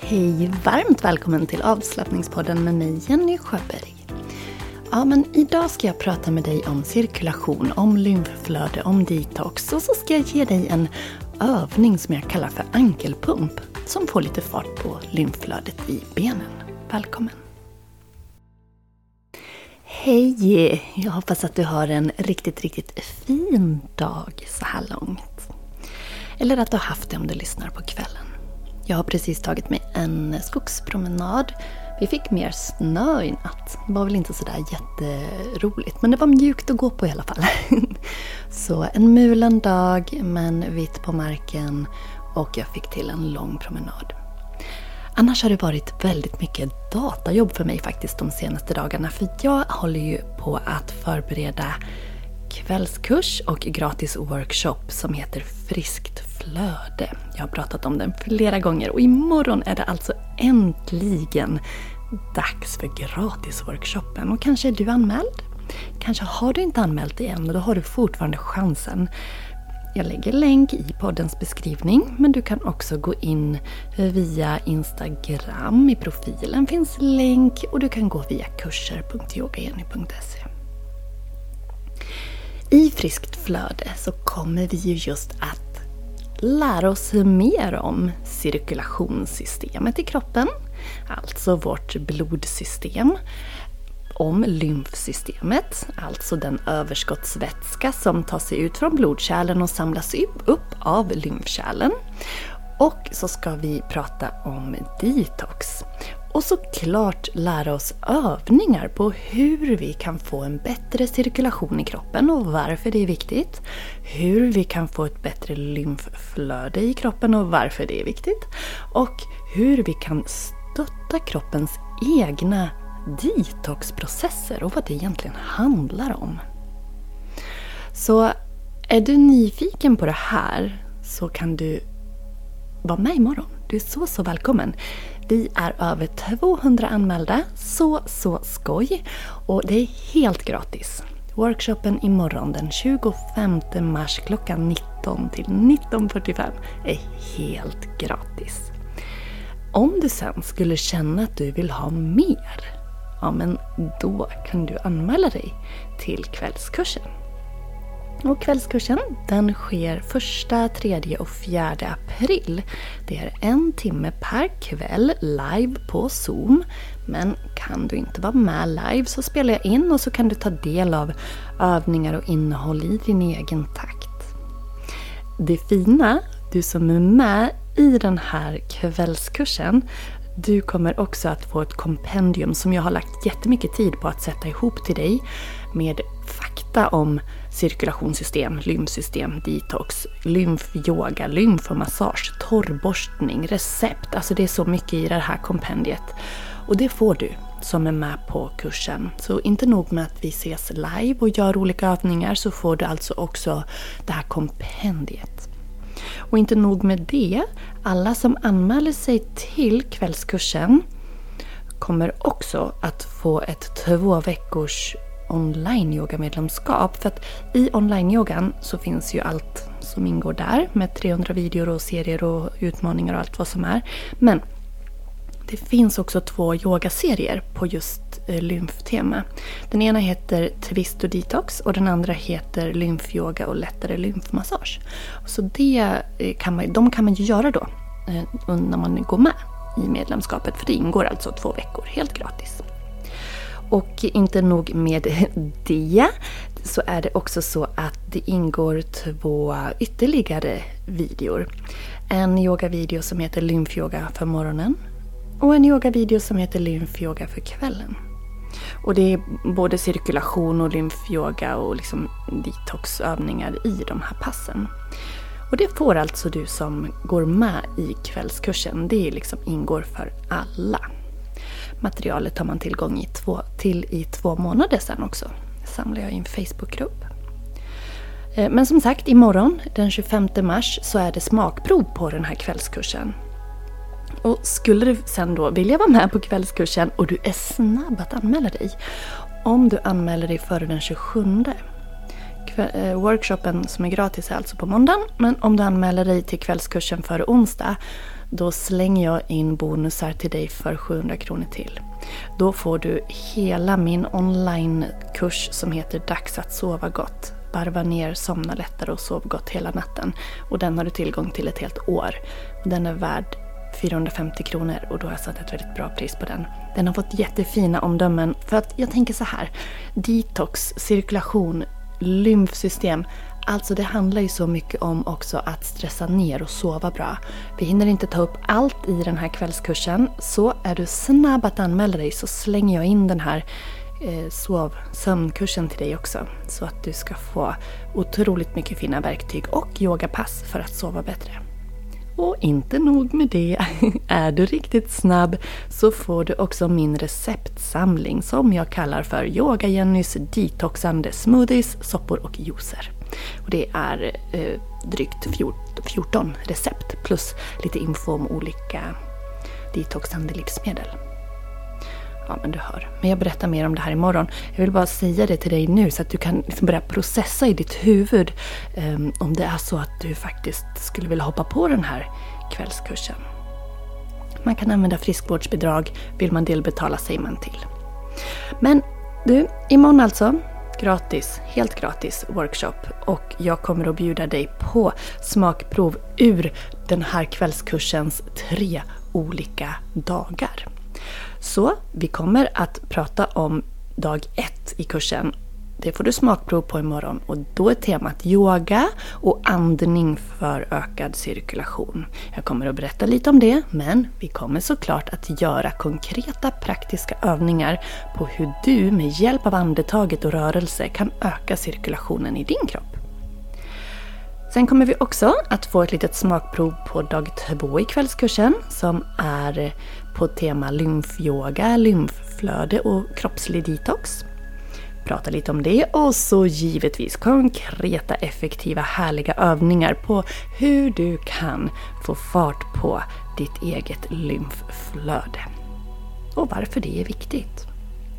Hej, varmt välkommen till avslappningspodden med mig Jenny Sjöberg. Ja, men idag ska jag prata med dig om cirkulation, om lymfflöde, om detox och så ska jag ge dig en övning som jag kallar för ankelpump som får lite fart på lymfflödet i benen. Välkommen! Hej! Jag hoppas att du har en riktigt fin dag så här långt. Eller att du har haft det om du lyssnar på kvällen. Jag har precis tagit mig en skogspromenad. Vi fick mer snö i natt. Det var väl inte sådär jätteroligt, men det var mjukt att gå på i alla fall. Så en mulen dag, men vitt på marken och jag fick till en lång promenad. Annars har det varit väldigt mycket datajobb för mig faktiskt de senaste dagarna. För jag håller ju på att förbereda kvällskurs och gratis workshop som heter Friskt flöde. Jag har pratat om den flera gånger och imorgon är det alltså äntligen dags för gratisworkshopen. Och kanske är du anmäld? Kanske har du inte anmält dig än och då har du fortfarande chansen. Jag lägger länk i poddens beskrivning, men du kan också gå in via Instagram. I profilen finns länk och du kan gå via kurser.yogajenny.se. I Friskt flöde så kommer vi ju just att lära oss mer om cirkulationssystemet i kroppen, alltså vårt blodsystem, om lymfsystemet, alltså den överskottsvätska som tar sig ut från blodkärlen och samlas upp av lymfkärlen. Och så ska vi prata om detox. Och såklart lära oss övningar på hur vi kan få en bättre cirkulation i kroppen och varför det är viktigt. Hur vi kan få ett bättre lymfflöde i kroppen och varför det är viktigt. Och hur vi kan stötta kroppens egna detoxprocesser och vad det egentligen handlar om. Så är du nyfiken på det här så kan du vara med imorgon. Du är så välkommen. Vi är över 200 anmälda, så skoj. Och det är helt gratis. Workshopen imorgon den 25 mars klockan 19 till 19:45 är helt gratis. Om du sen skulle känna att du vill ha mer, ja men då kan du anmäla dig till kvällskursen. Och kvällskursen den sker 1, 3 och 4 april. Det är 1 timme per kväll live på Zoom. Men kan du inte vara med live så spelar jag in och så kan du ta del av övningar och innehåll i din egen takt. Det fina, du som är med i den här kvällskursen, du kommer också att få ett kompendium som jag har lagt jättemycket tid på att sätta ihop till dig med fakta om cirkulationssystem, lymfsystem, detox, lymfyoga, lymfmassage, torrborstning, recept. Alltså det är så mycket i det här kompendiet. Och det får du som är med på kursen. Så inte nog med att vi ses live och gör olika övningar så får du alltså också det här kompendiet. Och inte nog med det, alla som anmäler sig till kvällskursen kommer också att få ett 2 veckors online-yoga-medlemskap. För att i online-yogan så finns ju allt som ingår där med 300 videor och serier och utmaningar och allt vad som är. Men det finns också 2 yogaserier på just lymftema. Den ena heter Twist och Detox och den andra heter Lymfyoga och lättare lymfmassage. Så de kan man ju göra då när man går med i medlemskapet, för det ingår alltså 2 veckor helt gratis. Och inte nog med det så är det också så att det ingår 2 ytterligare videor. En yogavideo som heter Lymfyoga för morgonen och en yogavideo som heter Lymfyoga för kvällen. Och det är både cirkulation och lymfyoga och liksom detoxövningar i de här passen. Och det får alltså du som går med i kvällskursen. Det liksom ingår för alla. Materialet har man tillgång till i 2 månader sedan också. Det samlar jag i en Facebookgrupp. Men som sagt, imorgon den 25 mars så är det smakprov på den här kvällskursen. Och skulle du sen då vilja vara med på kvällskursen och du är snabb att anmäla dig. Om du anmäler dig före den 27. Workshopen som är gratis är alltså på måndagen. Men om du anmäler dig till kvällskursen före onsdag då slänger jag in bonusar till dig för 700 kronor till. Då får du hela min onlinekurs som heter Dags att sova gott. Varva ner, somna lättare och sov gott hela natten. Och den har du tillgång till ett helt år. Och den är värd 450 kronor och då har jag satt ett väldigt bra pris på den. Den har fått jättefina omdömen för att jag tänker så här. Detox, cirkulation, lymfsystem. Alltså det handlar ju så mycket om också att stressa ner och sova bra. Vi hinner inte ta upp allt i den här kvällskursen. Så är du snabb att anmäla dig så slänger jag in den här sömnkursen till dig också. Så att du ska få otroligt mycket fina verktyg och yogapass för att sova bättre. Och inte nog med det, är du riktigt snabb så får du också min receptsamling som jag kallar för Yoga Jennys detoxande smoothies, soppor och juicer. Och det är drygt 14 recept plus lite info om olika detoxande livsmedel. Ja, men du hör. Men jag berättar mer om det här imorgon. Jag vill bara säga det till dig nu så att du kan liksom börja processa i ditt huvud om det är så att du faktiskt skulle vilja hoppa på den här kvällskursen. Man kan använda friskvårdsbidrag. Vill man delbetala säger man till. Men du, imorgon alltså gratis, helt gratis workshop och jag kommer att bjuda dig på smakprov ur den här kvällskursens 3 olika dagar. Så vi kommer att prata om dag 1 i kursen. Det får du smakprov på imorgon och då är temat yoga och andning för ökad cirkulation. Jag kommer att berätta lite om det, men vi kommer såklart att göra konkreta praktiska övningar på hur du med hjälp av andetaget och rörelse kan öka cirkulationen i din kropp. Sen kommer vi också att få ett litet smakprov på dag 2 i kvällskursen som är på tema lymfyoga, lymfflöde och kroppslig detox. Prata lite om det och så givetvis konkreta, effektiva, härliga övningar på hur du kan få fart på ditt eget lymfflöde. Och varför det är viktigt.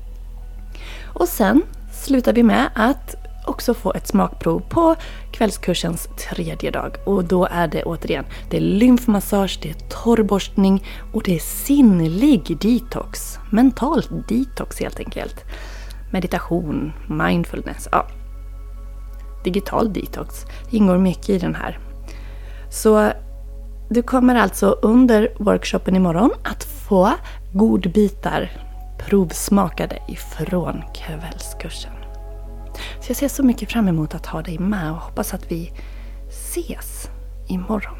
Och sen slutar vi med att också få ett smakprov på kvällskursens 3:e dag. Och då är det återigen, det är lymfmassage, det är torrborstning och det är sinnlig detox. Mental detox helt enkelt. Meditation, mindfulness, ja. Digital detox ingår mycket i den här. Så du kommer alltså under workshopen imorgon att få godbitar provsmakade ifrån kvällskursen. Så jag ser så mycket fram emot att ha dig med och hoppas att vi ses imorgon.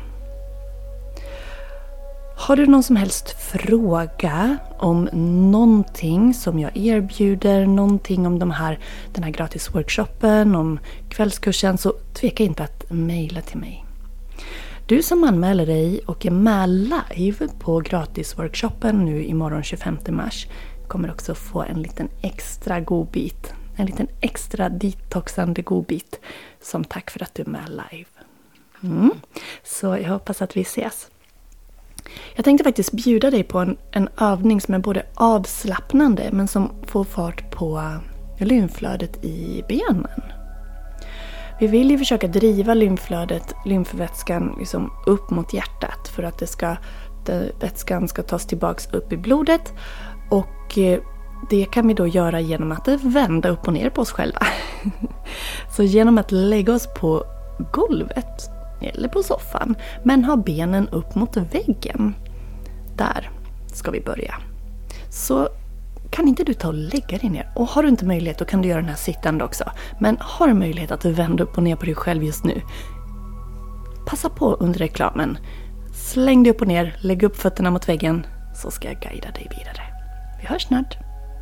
Har du någon som helst fråga om någonting som jag erbjuder, någonting om den här gratisworkshopen, om kvällskursen, så tveka inte att mejla till mig. Du som anmäler dig och är med live på gratisworkshopen nu imorgon 25 mars kommer också få en liten extra godbit. En liten extra detoxande godbit som tack för att du är med live. Så jag hoppas att vi ses. Jag tänkte faktiskt bjuda dig på en övning som är både avslappnande men som får fart på lymflödet i benen. Vi vill ju försöka driva lymflödet, lymfvätskan liksom upp mot hjärtat för att vätskan ska tas tillbaks upp i blodet och det kan vi då göra genom att vända upp och ner på oss själva. Så genom att lägga oss på golvet eller på soffan men ha benen upp mot väggen. Där ska vi börja. Så kan inte du ta och lägga dig ner? Och har du inte möjlighet då kan du göra den här sittande också. Men har du möjlighet att vända upp och ner på dig själv just nu? Passa på under reklamen. Släng dig upp och ner, lägg upp fötterna mot väggen så ska jag guida dig vidare. Vi hörs snart.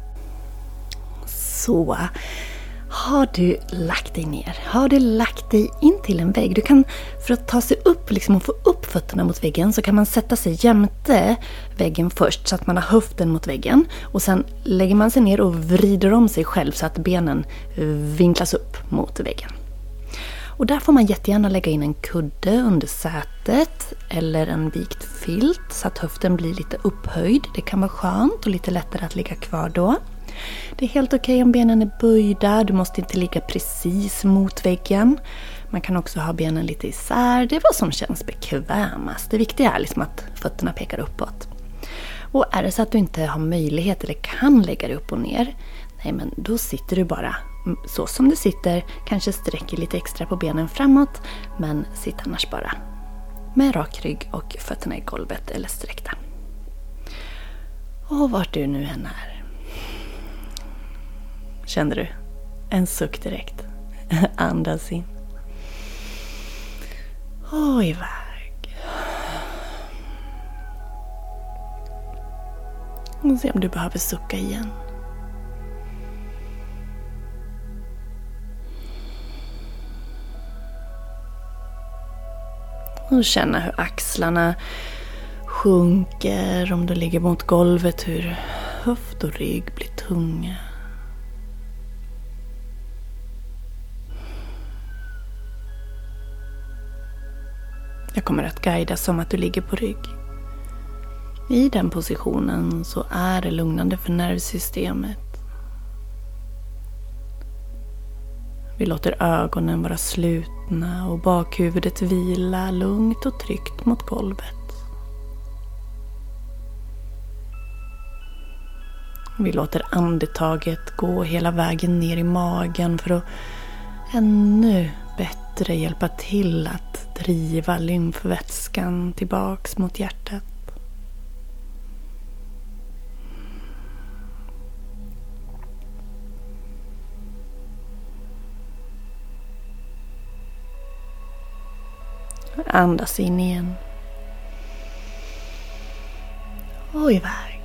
Så, har du lagt dig ner? Har du lagt dig in till en vägg? Du kan, för att ta sig upp liksom, och få upp fötterna mot väggen så kan man sätta sig jämte väggen först så att man har höften mot väggen. Och sen lägger man sig ner och vrider om sig själv så att benen vinklas upp mot väggen. Och där får man jättegärna lägga in en kudde under sätet eller en vikt filt så att höften blir lite upphöjd. Det kan vara skönt och lite lättare att ligga kvar då. Det är helt okej om benen är böjda, du måste inte ligga precis mot väggen. Man kan också ha benen lite isär, det är vad som känns bekvämast. Det viktiga är liksom att fötterna pekar uppåt. Och är det så att du inte har möjlighet eller kan lägga dig upp och ner, nej men då sitter du bara så som du sitter, kanske sträcker lite extra på benen framåt, men sitt annars bara med rak rygg och fötterna i golvet eller sträckta. Och vart du nu än är. Kände du en suck direkt? Andas in. Och iväg. Och se om du behöver sucka igen. Och känna hur axlarna sjunker om du ligger mot golvet, hur höft och rygg blir tunga. Jag kommer att guida som att du ligger på rygg. I den positionen så är det lugnande för nervsystemet. Vi låter ögonen vara slutna och bakhuvudet vila lugnt och tryggt mot golvet. Vi låter andetaget gå hela vägen ner i magen för att ännu bättre hjälpa till att driva lymfvätskan tillbaks mot hjärtat. Andas in igen. Och iväg.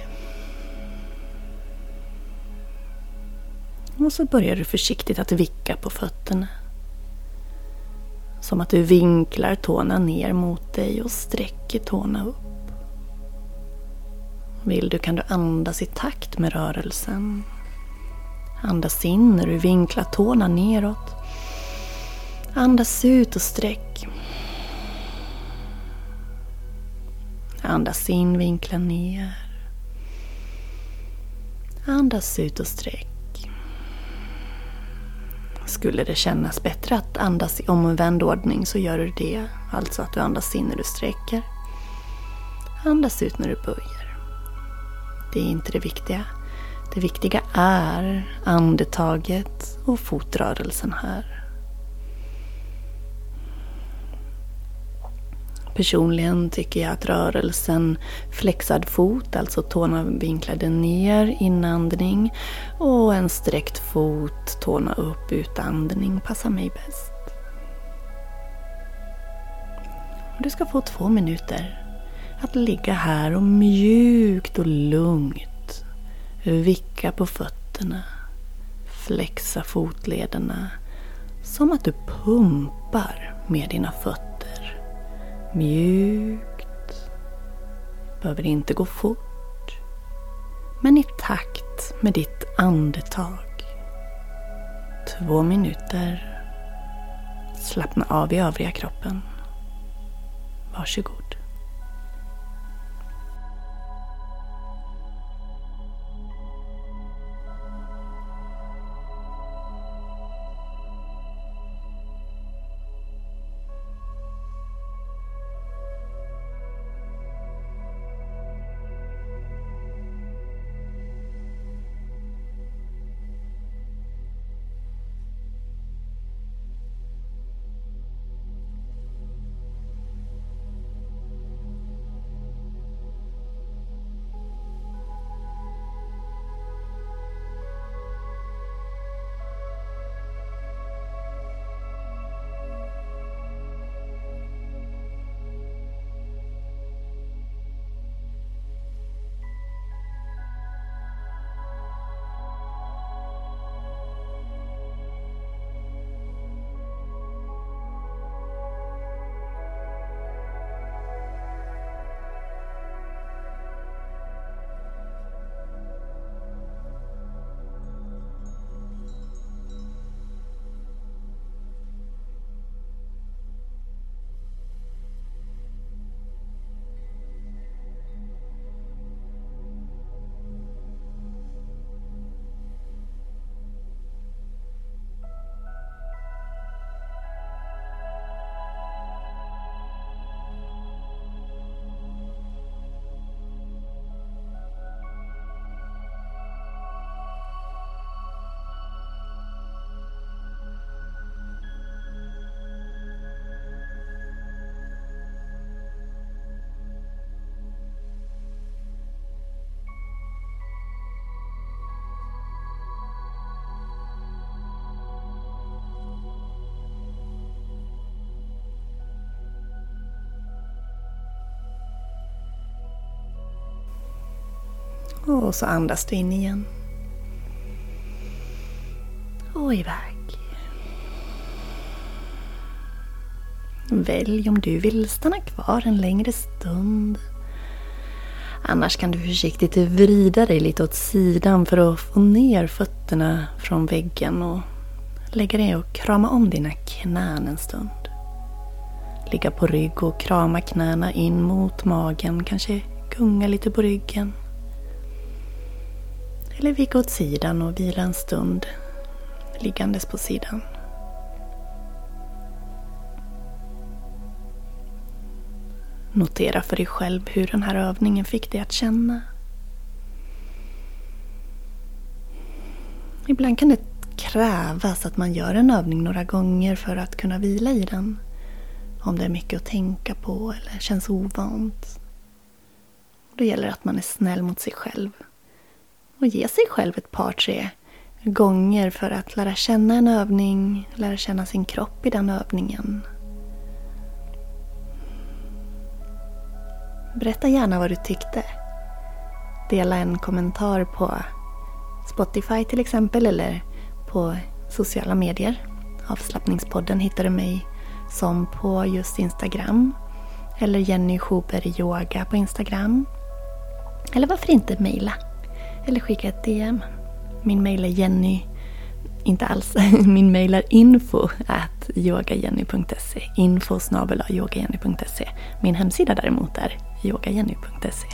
Och så börjar du försiktigt att vicka på fötterna. Som att du vinklar tårna ner mot dig och sträcker tårna upp. Vill du kan du andas i takt med rörelsen. Andas in när du vinklar tårna neråt. Andas ut och sträck. Andas in, vinkla ner. Andas ut och sträck. Skulle det kännas bättre att andas i omvänd ordning så gör du det. Alltså att du andas in när du sträcker. Andas ut när du böjer. Det är inte det viktiga. Det viktiga är andetaget och fotrörelsen här. Personligen tycker jag att rörelsen flexad fot, alltså tårna vinklade ner, inandning, och en sträckt fot, tårna upp, utandning passar mig bäst. Du ska få 2 minuter att ligga här och mjukt och lugnt vicka på fötterna, flexa fotlederna som att du pumpar med dina fötter. Mjukt. Behöver inte gå fort. Men i takt med ditt andetag. 2 minuter. Slappna av i övriga kroppen. Varsågod. Och så andas du in igen. Och iväg. Välj om du vill stanna kvar en längre stund. Annars kan du försiktigt vrida dig lite åt sidan för att få ner fötterna från väggen och lägga dig och krama om dina knän en stund. Ligga på rygg och krama knäna in mot magen, kanske gunga lite på ryggen. Eller vika åt sidan och vila en stund, liggandes på sidan. Notera för dig själv hur den här övningen fick dig att känna. Ibland kan det krävas att man gör en övning några gånger för att kunna vila i den. Om det är mycket att tänka på eller känns ovant. Då gäller det att man är snäll mot sig själv. Och ge sig själv ett par, 3 gånger för att lära känna en övning. Lära känna sin kropp i den övningen. Berätta gärna vad du tyckte. Dela en kommentar på Spotify till exempel eller på sociala medier. Avslappningspodden hittar du mig som på just Instagram. Eller Jenny Schuber Yoga på Instagram. Eller varför inte mejla? Eller skicka ett DM. Min mejl är Jenny. Inte alls. Min mejl är info@yogajenny.se. info@yogajenny.se. Min hemsida däremot är yogajenny.se.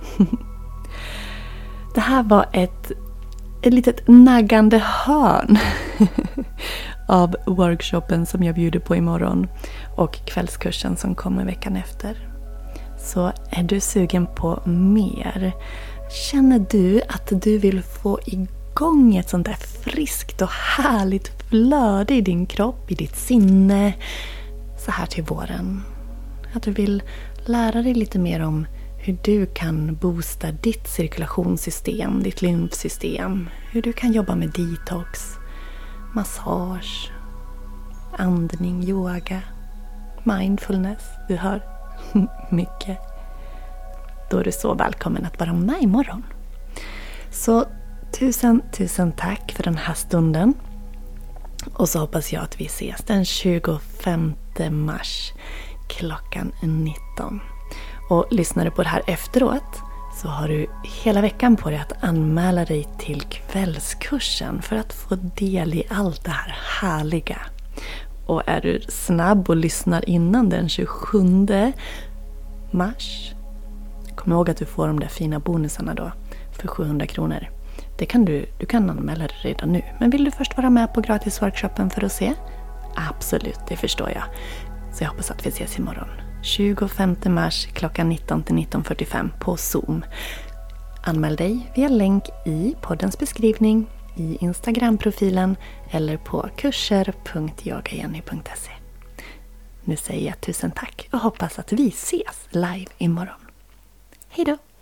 Det här var ett litet naggande hörn av workshopen som jag bjuder på imorgon och kvällskursen som kommer veckan efter. Så är du sugen på mer? Känner du att du vill få igång ett sånt där friskt och härligt flöde i din kropp, i ditt sinne så här till våren? Att du vill lära dig lite mer om hur du kan boosta ditt cirkulationssystem, ditt lymfsystem. Hur du kan jobba med detox, massage, andning, yoga, mindfulness. Du hör mycket. Då är du så välkommen att vara med imorgon. Så tusen tack för den här stunden. Och så hoppas jag att vi ses den 25 mars klockan 19. Och lyssnar du på det här efteråt så har du hela veckan på dig att anmäla dig till kvällskursen för att få del i allt det här härliga. Och är du snabb och lyssnar innan den 27 mars, kom ihåg att du får de där fina bonusarna då för 700 kronor. Det kan du kan anmäla dig redan nu. Men vill du först vara med på gratisworkshopen för att se? Absolut, det förstår jag. Så jag hoppas att vi ses imorgon. 25 mars klockan 19 till 19:45 på Zoom. Anmäl dig via länk i poddens beskrivning, i Instagram-profilen eller på kurser.yogajenny.se. Nu säger jag tusen tack och hoppas att vi ses live imorgon. Hej då!